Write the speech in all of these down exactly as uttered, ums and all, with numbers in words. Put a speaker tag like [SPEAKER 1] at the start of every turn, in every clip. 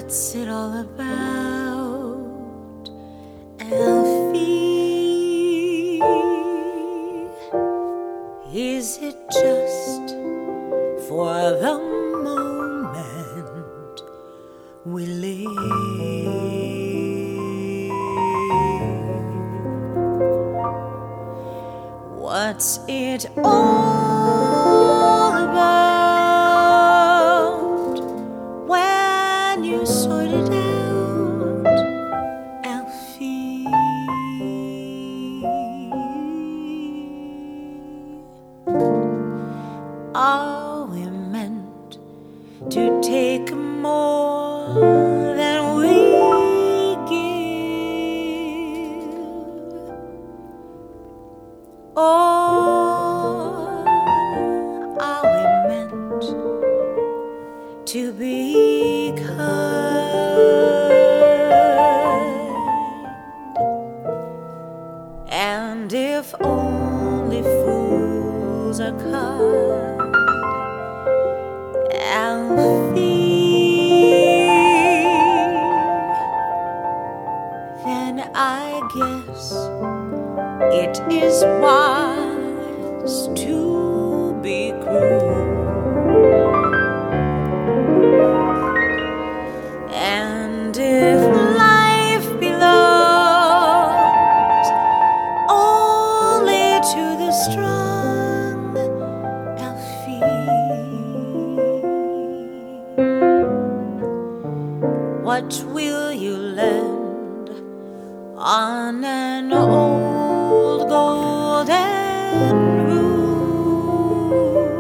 [SPEAKER 1] What's it all about, Alfie? Is it just for the moment we live? What's it all about when you sort it out, Alfie? Are we meant to take more than we give, or are we meant to be kind? And if only fools are kind, Alfie, then I guess it is wise to be cruel. And if life belongs only to the strong, Alfie, what will you lend on an old golden rule?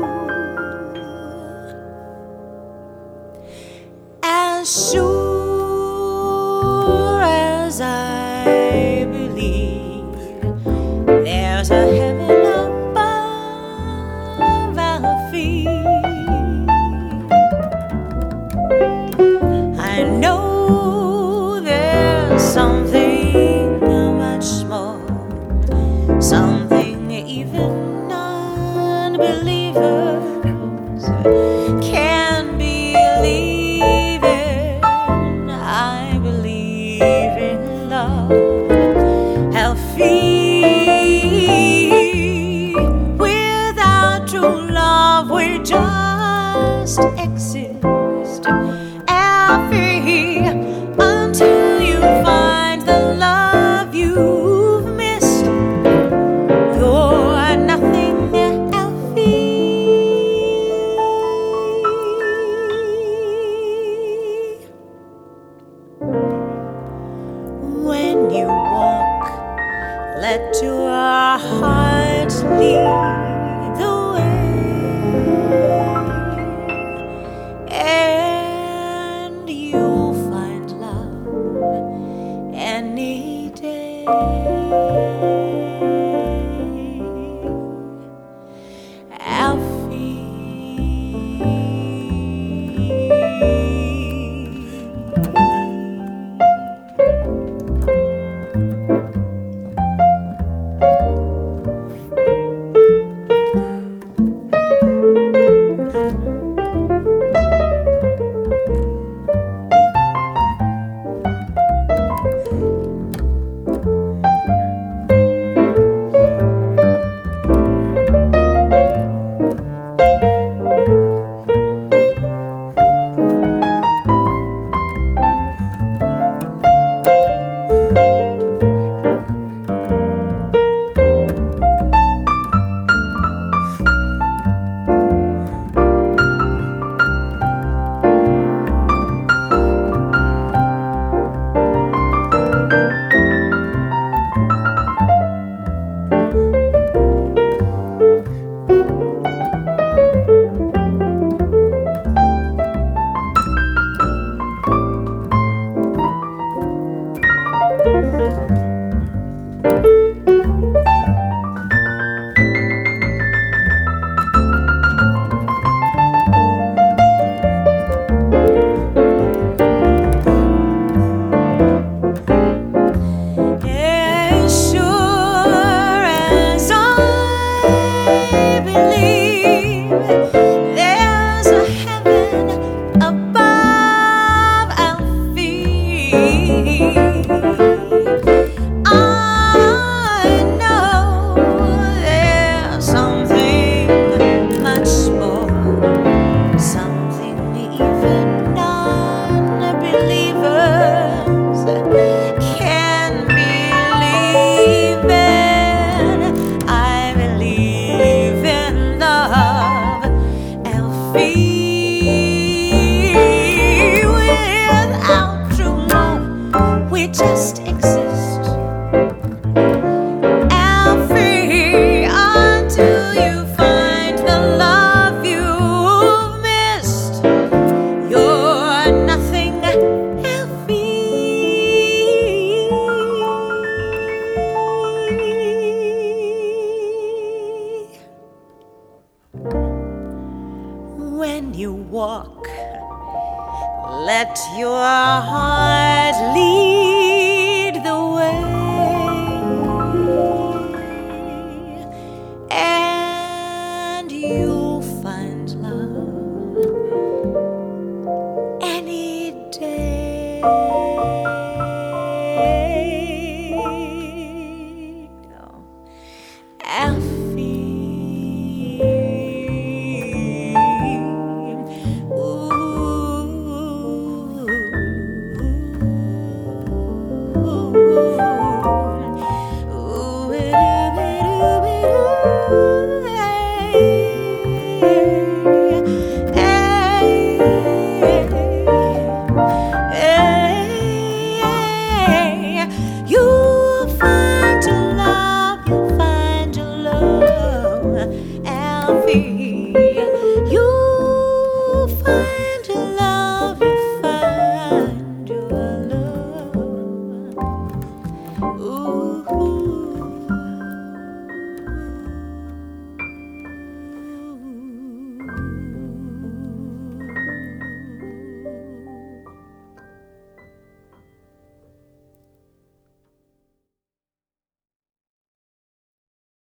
[SPEAKER 1] As sure as I believe there's a heaven above, Alfie, I know there's something much more, something even non-believers can believe in. I believe in love, Alfie. Without true love we just exist, Alfie, until you find the love you've missed. You're nothing, Alfie. When you walk, let your heart lead the way, when you walk. Let your heart lead